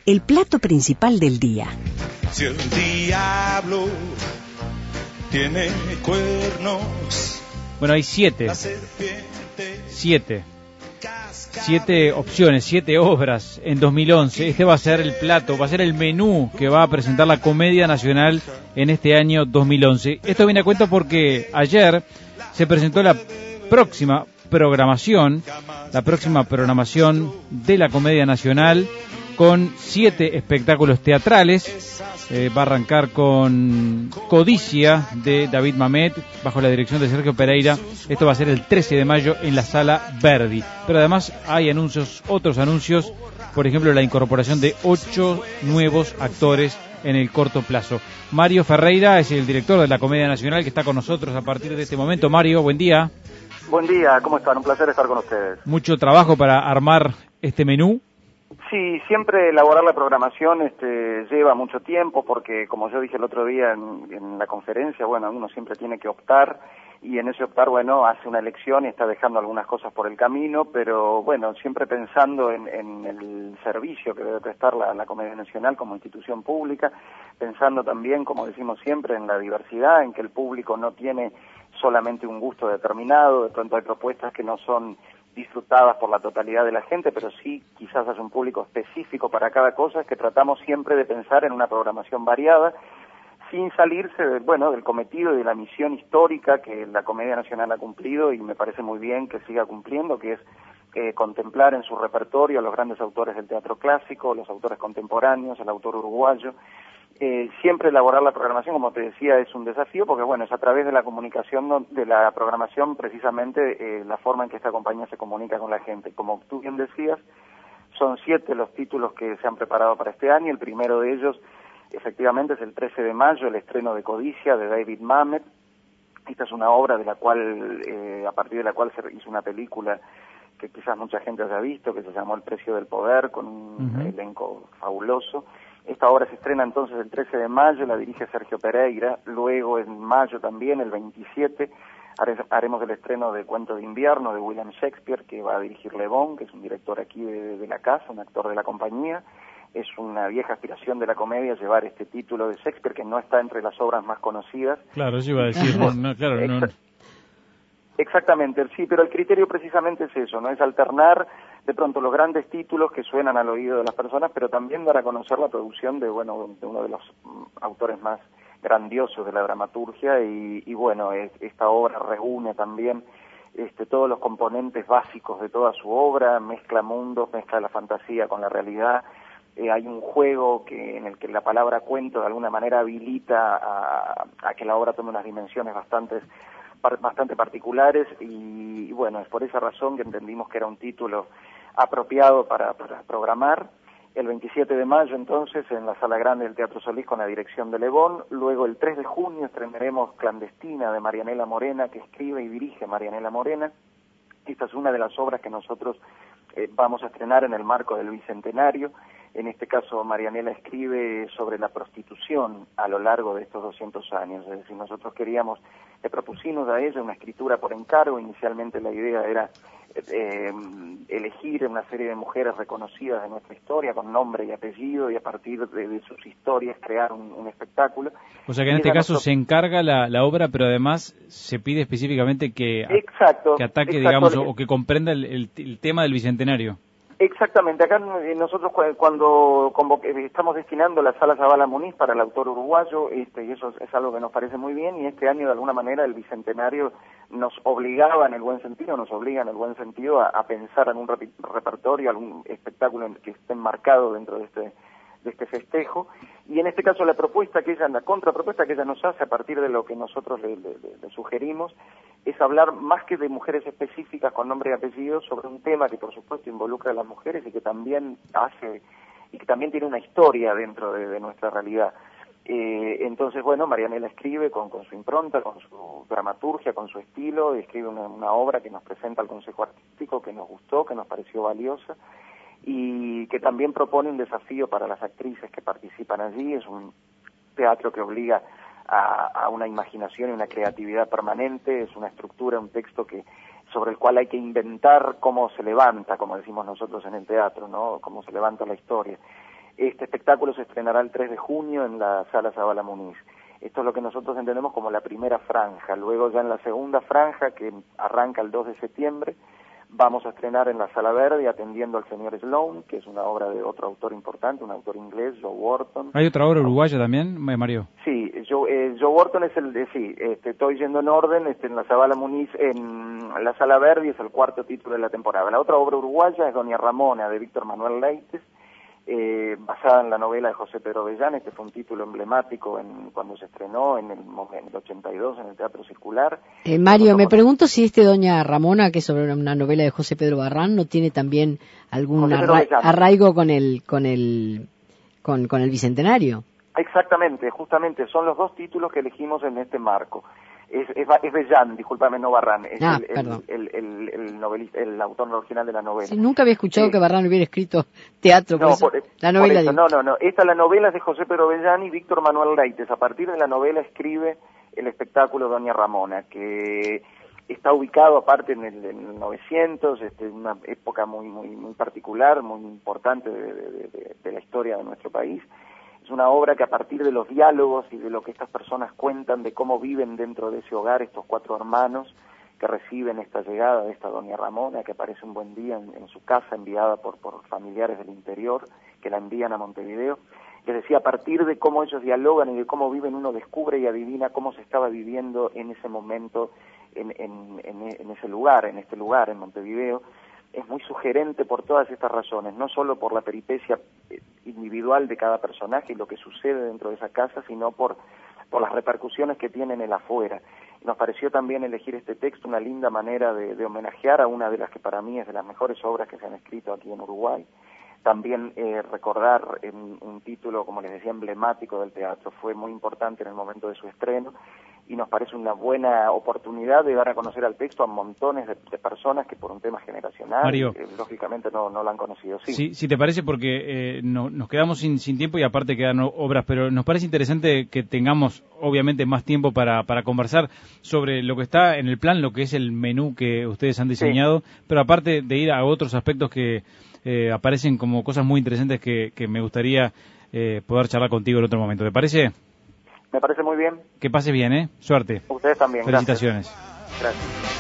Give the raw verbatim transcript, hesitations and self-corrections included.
el plato principal del día. Si el diablo tiene cuernos. Bueno, hay siete. Siete. Siete opciones, siete obras en dos mil once. Este va a ser el plato, va a ser el menú que va a presentar la Comedia Nacional en este año dos mil once. Esto viene a cuento porque ayer se presentó la próxima programación, la próxima programación de la Comedia Nacional con siete espectáculos teatrales. Eh, va a arrancar con Codicia de David Mamet bajo la dirección de Sergio Pereira. Esto va a ser el trece de mayo en la Sala Verdi. Pero además hay anuncios, otros anuncios, por ejemplo la incorporación de ocho nuevos actores en el corto plazo. Mario Ferreira es el director de la Comedia Nacional que está con nosotros a partir de este momento. Mario, buen día. Buen día, ¿cómo están? Un placer estar con ustedes. Mucho trabajo para armar este menú. Sí, siempre elaborar la programación este, lleva mucho tiempo porque, como yo dije el otro día en, en la conferencia, bueno, uno siempre tiene que optar y en ese optar, bueno, hace una elección y está dejando algunas cosas por el camino, pero bueno, siempre pensando en, en el servicio que debe prestar la, la Comedia Nacional como institución pública, pensando también, como decimos siempre, en la diversidad, en que el público no tiene solamente un gusto determinado, de pronto hay propuestas que no son disfrutadas por la totalidad de la gente, pero sí quizás hay un público específico para cada cosa, es que tratamos siempre de pensar en una programación variada, sin salirse de, bueno, del cometido y de la misión histórica que la Comedia Nacional ha cumplido, y me parece muy bien que siga cumpliendo, que es eh, contemplar en su repertorio a los grandes autores del teatro clásico, los autores contemporáneos, el autor uruguayo. Eh, siempre elaborar la programación, como te decía, es un desafío porque, bueno, es a través de la comunicación, no, de la programación, precisamente eh, la forma en que esta compañía se comunica con la gente. Como tú bien decías, son siete los títulos que se han preparado para este año. El primero de ellos, efectivamente, es el trece de mayo, el estreno de Codicia, de David Mamet. Esta es una obra de la cual, eh, a partir de la cual se hizo una película que quizás mucha gente haya visto, que se llamó El precio del poder, con un uh-huh. elenco fabuloso. Esta obra se estrena entonces el trece de mayo, la dirige Sergio Pereira, luego en mayo también, el veintisiete, haremos el estreno de Cuento de invierno de William Shakespeare, que va a dirigir Le Bon, que es un director aquí de, de la casa, un actor de la compañía. Es una vieja aspiración de la comedia llevar este título de Shakespeare, que no está entre las obras más conocidas. Claro, yo iba a decir, no, no, claro, no. Exactamente, sí, pero el criterio precisamente es eso, ¿no? Es alternar de pronto los grandes títulos que suenan al oído de las personas, pero también dar a conocer la producción de, bueno, de uno de los autores más grandiosos de la dramaturgia y, y bueno, es, esta obra reúne también este, todos los componentes básicos de toda su obra, mezcla mundos, mezcla la fantasía con la realidad. Eh, hay un juego que en el que la palabra cuento de alguna manera habilita a, a que la obra tome unas dimensiones bastante bastante particulares y, y bueno, es por esa razón que entendimos que era un título apropiado para, para programar. El veintisiete de mayo entonces en la Sala Grande del Teatro Solís con la dirección de Le Bon. Luego el tres de junio estrenaremos Clandestina de Marianela Morena, que escribe y dirige Marianela Morena. Esta es una de las obras que nosotros eh, vamos a estrenar en el marco del Bicentenario. En este caso, Marianela escribe sobre la prostitución a lo largo de estos doscientos años. Es decir, nosotros queríamos, le propusimos a ella una escritura por encargo. Inicialmente la idea era eh, elegir una serie de mujeres reconocidas de nuestra historia, con nombre y apellido, y a partir de, de sus historias crear un, un espectáculo. O sea que en este caso nosotros... se encarga la, la obra, pero además se pide específicamente que, exacto, que ataque, exacto. digamos, o, o que comprenda el, el, el tema del Bicentenario. Exactamente, acá nosotros cuando convoque, estamos destinando la Sala Zavala Muniz para el autor uruguayo, este, y eso es algo que nos parece muy bien, y este año de alguna manera el Bicentenario nos obligaba en el buen sentido, nos obliga en el buen sentido a, a pensar en un rep repertorio, algún espectáculo que esté enmarcado dentro de este de este festejo, y en este caso la propuesta que ella, la contrapropuesta que ella nos hace a partir de lo que nosotros le, le, le sugerimos, es hablar más que de mujeres específicas con nombre y apellido sobre un tema que por supuesto involucra a las mujeres y que también hace, y que también tiene una historia dentro de, de nuestra realidad. Eh, entonces, bueno, Marianela escribe con, con su impronta, con su dramaturgia, con su estilo, y escribe una, una obra que nos presenta al Consejo Artístico, que nos gustó, que nos pareció valiosa, y que también propone un desafío para las actrices que participan allí. Es un teatro que obliga a, a una imaginación y una creatividad permanente, es una estructura, un texto que sobre el cual hay que inventar cómo se levanta, como decimos nosotros en el teatro, ¿no? Cómo se levanta la historia. Este espectáculo se estrenará el tres de junio en la Sala Zabala Muniz. Esto es lo que nosotros entendemos como la primera franja. Luego ya en la segunda franja, que arranca el dos de septiembre, vamos a estrenar en la Sala Verde atendiendo al señor Sloan, que es una obra de otro autor importante, un autor inglés, Joe Wharton. ¿Hay otra obra uruguaya también, Mario? Sí, Joe, eh, Joe Wharton es el de, sí, este, estoy yendo en orden, este, en la Zabala Muniz, en la Sala Verde, es el cuarto título de la temporada. La otra obra uruguaya es Doña Ramona, de Víctor Manuel Leites, eh, basada en la novela de José Pedro Bellán. Este fue un título emblemático en, cuando se estrenó en el, en el ochenta y dos en el Teatro Circular. Eh, Mario, me pregunto si este Doña Ramona, que es sobre una novela de José Pedro Barrán, no tiene también algún arra arraigo con el con el con, con el Bicentenario. Exactamente, justamente son los dos títulos que elegimos en este marco. Es, es, es Bellán, discúlpame, no Barrán, es ah, el, el, el, el, el, novelista, el autor original de la novela. Sí, nunca había escuchado sí. que Barrán hubiera escrito teatro, por no, eso, por, la novela. Por eso, no, no, no, esta la novela es de José Pedro Bellán y Víctor Manuel Leites. A partir de la novela escribe el espectáculo Doña Ramona, que está ubicado aparte en el, en el novecientos, este, una época muy, muy, muy particular, muy importante de, de, de, de la historia de nuestro país. Es una obra que a partir de los diálogos y de lo que estas personas cuentan de cómo viven dentro de ese hogar estos cuatro hermanos que reciben esta llegada de esta Doña Ramona, que aparece un buen día en, en su casa enviada por, por familiares del interior que la envían a Montevideo. Es decir, a partir de cómo ellos dialogan y de cómo viven, uno descubre y adivina cómo se estaba viviendo en ese momento, en, en, en, en ese lugar, en este lugar, en Montevideo. Es muy sugerente por todas estas razones, no solo por la peripecia individual de cada personaje y lo que sucede dentro de esa casa, sino por, por las repercusiones que tiene en el afuera. Nos pareció también elegir este texto una linda manera de, de homenajear a una de las que para mí es de las mejores obras que se han escrito aquí en Uruguay. También eh, recordar en un título, como les decía, emblemático del teatro. Fue muy importante en el momento de su estreno y nos parece una buena oportunidad de dar a conocer al texto a montones de, de personas que por un tema generacional, Mario, eh, lógicamente no, no lo han conocido. Sí, sí, si te parece, porque eh, no, nos quedamos sin, sin tiempo y aparte quedan obras, pero nos parece interesante que tengamos obviamente más tiempo para, para conversar sobre lo que está en el plan, lo que es el menú que ustedes han diseñado, sí. Pero aparte de ir a otros aspectos que eh, aparecen como cosas muy interesantes que, que me gustaría eh, poder charlar contigo en otro momento. ¿Te parece? Me parece muy bien. Que pases bien, ¿eh? Suerte. Ustedes también. Felicitaciones. Gracias. Gracias.